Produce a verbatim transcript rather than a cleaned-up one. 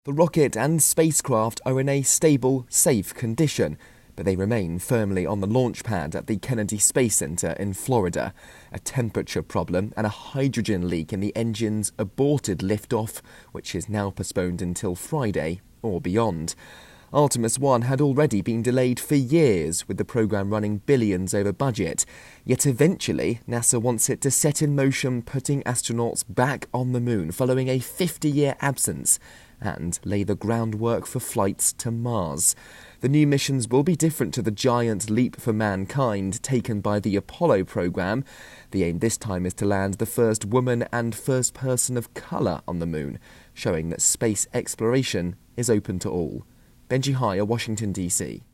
The rocket and spacecraft are in a stable, safe condition, but they remain firmly on the launch pad at the Kennedy Space Center in Florida. A temperature problem and a hydrogen leak in the engine's aborted liftoff, which is now postponed until Friday or beyond. Artemis one had already been delayed for years, with the programme running billions over budget. Yet eventually, NASA wants it to set in motion putting astronauts back on the moon following a fifty-year absence and lay the groundwork for flights to Mars. The new missions will be different to the giant leap for mankind taken by the Apollo programme. The aim this time is to land the first woman and first person of colour on the moon, showing that space exploration is open to all. Benji Hire, Washington, D C